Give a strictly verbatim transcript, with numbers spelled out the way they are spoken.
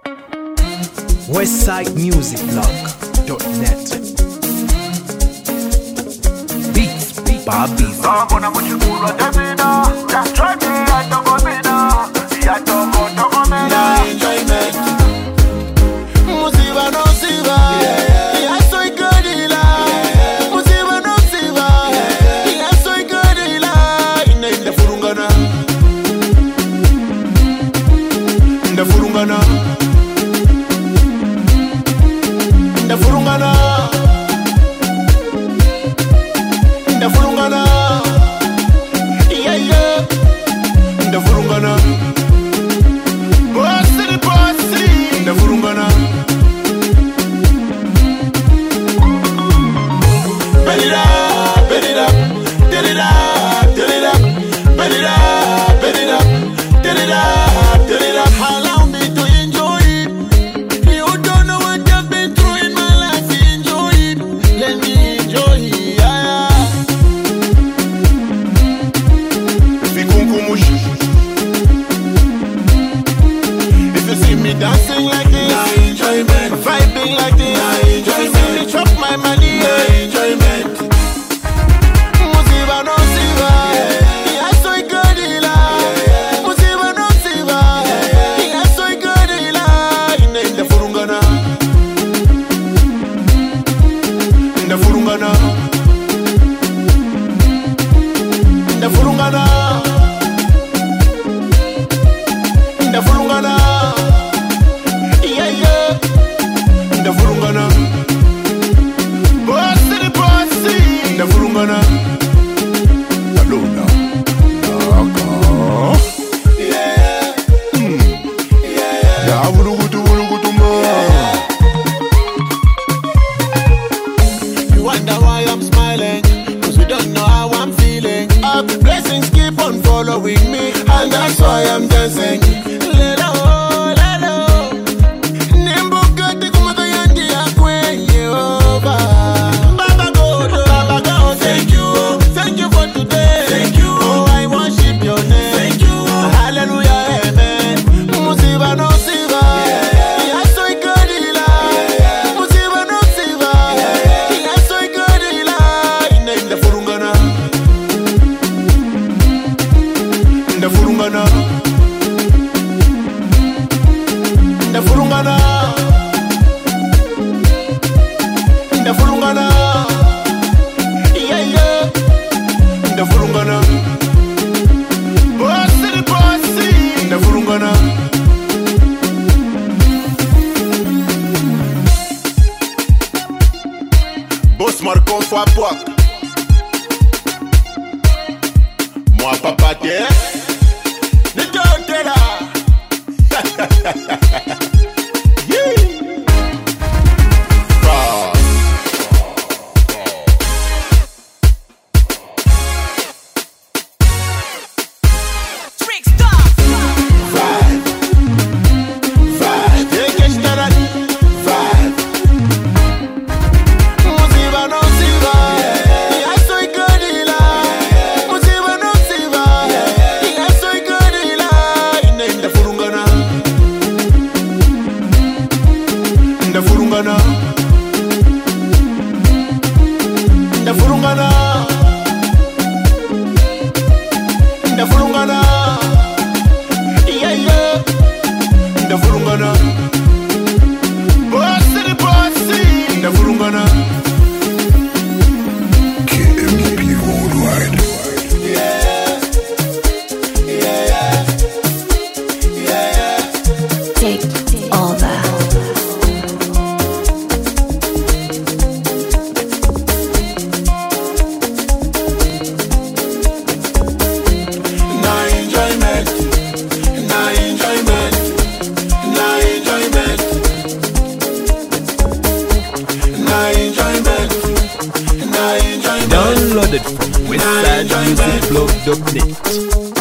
westside music blog dot net. Beats Bobby. Dancing like this, nah, enjoyment. Vibing like this, nah, enjoyment. Me chop my money, nah, enjoyment. Musiba no siva, yeah, soy godila. Musiba no siva, yeah, soy godila. Inda inda furungana, inda furungana, inda furungana, inda furungana. The Furungana, bossy the bossy. The Furungana, hello now, yeah, mm. yeah, yeah. Vurugutu, vurugutu, you wonder why I'm smiling, cause we don't know how I'm feeling. All the blessings keep on following me, and that's why I'm dancing. The Furungana, the Furungana, yeah, yeah, the Furungana, bossy the bossy, the Furungana. Boss Marcon soit poids. Moi papa t'es, ne t'es là. The Furungana, the Furungana, the Furungana, yeah, yeah, the Furungana, bossy the bossy, the Furungana, K M P worldwide, yeah, yeah, yeah, yeah, take all that. Downloaded from westside music blog dot net.